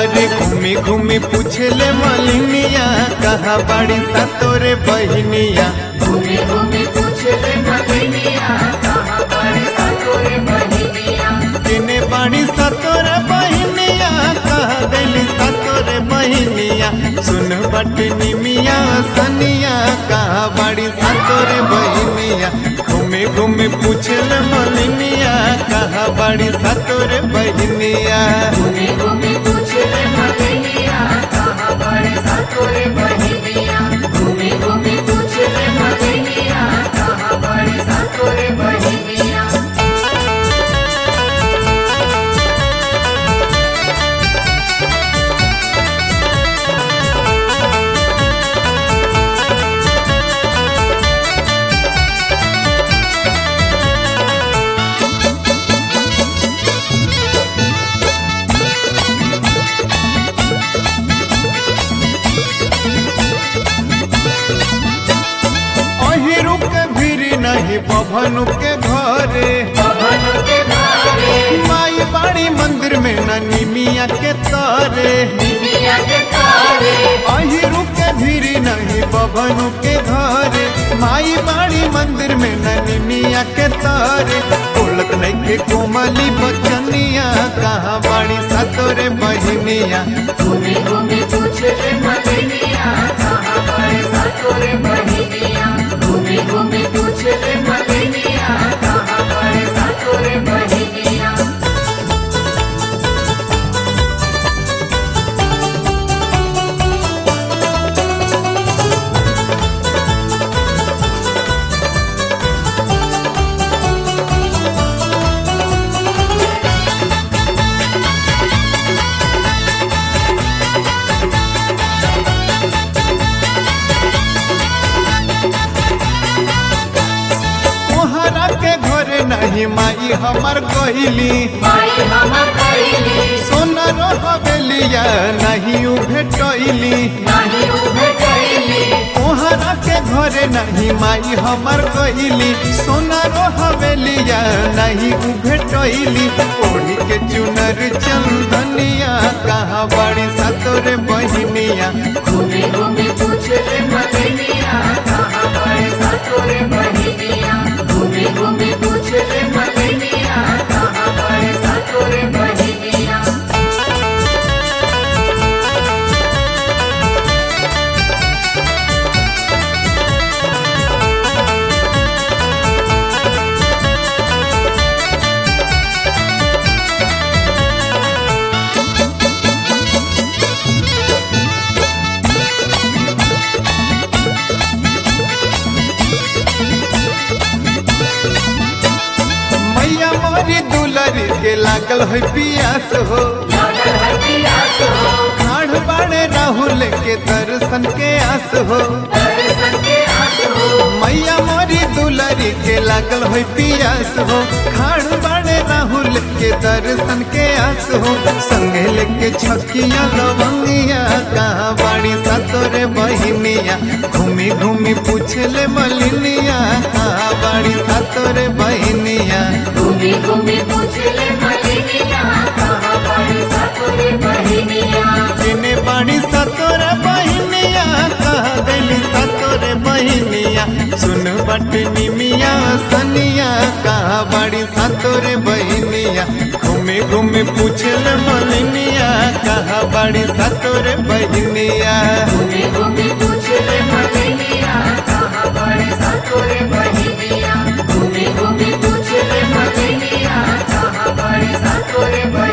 अरे घूमी घूमी पूछले मलिनिया कहाँ बाड़ी सा तोरे बहिनिया। घूमी घूमी पूछले मलिनिया कहाँ बाड़ी सा तोरे बहिनिया। किने बाड़ी सा तोरे बहिनिया कहाँ गली सा तोरे बहिनिया। सुन बटनी मिया सनिया कहाँ बाड़ी सा तोरे बहिनिया। घूमी घूमी पूछले मलिनिया कहाँ बाड़ी सा तोरे बहिनिया। घूमी घूमी पूछले मलिनिया कहाँ बाड़ी सा तोरे बहिनिया। घूमी घूमी पूछले मलिनिया कहाँ बाड़ी सा तोरे बहिनिया। नहीं बभनु के घरे माई बाड़ी मंदिर में न निमिया के तारे। अहिरु के भीरी नहीं बभनु के घरे माई बाड़ी मंदिर में न निमिया के तारे। बोलत नहीं के कोमली बचनिया कहाँ बाड़ी सा तोरे बहिनिया। घूमी घूमी पूछले मलिनिया कहाँ बाड़ी सा तोरे बहिनिया। घूमी घूमी पूछले मलिनिया कहाँ बाड़ी सा तोरे बहिनिया। नहीं माई हमार कहली सोना रहबेलिया नहीं भेटैली। ओहरा के घरे नहीं माई हमार कहली सोना रहबेलिया नहीं भेटैली। ओढ़ी के चुनर चंदनिया कहाँ बाड़ी सा तोरे बहिनिया। घूमी घूमी पूछले मलिनिया कहाँ बाड़ी सा तोरे बहिनिया। घूमी घूमी पूछले मलिनिया कहाँ बाड़ी सा तोरे बहिनिया। दुलरी के लागल है पियास हो ठाढ़ बाड़े राहुल के दर्शन के आस हो। मैया मोरी दुलरी के लागल है पियास हो ठाढ़ बाड़े राहुल के दर्शन के आस हो। संगे लेके छकिया लवंगिया कहाँ बाड़ी सा तोरे बहिनिया। घूमी घूमी पूछले मलिनिया कहाँ बाड़ी सा तोरे बहिनिया। घूमी घूमी पूछले मलिनिया कहाँ बाड़ी सा तोरे बहिनिया। किने बाड़ी सा तोरे बहिनिया कहाँ गली सा तोरे बहिनिया। सुन बटनी मिया सनिया कहाँ बाड़ी सा तोरे बहिनिया। घूमी घूमी पूछले मलिनिया कहाँ बाड़ी सा तोरे बहिनिया। घूमी घूमी पूछले मलिनिया कहाँ बाड़ी सा तोरे बहिनिया। घूमी घूमी पूछले मलिनिया कहाँ बाड़ी सा तोरे बहिनिया।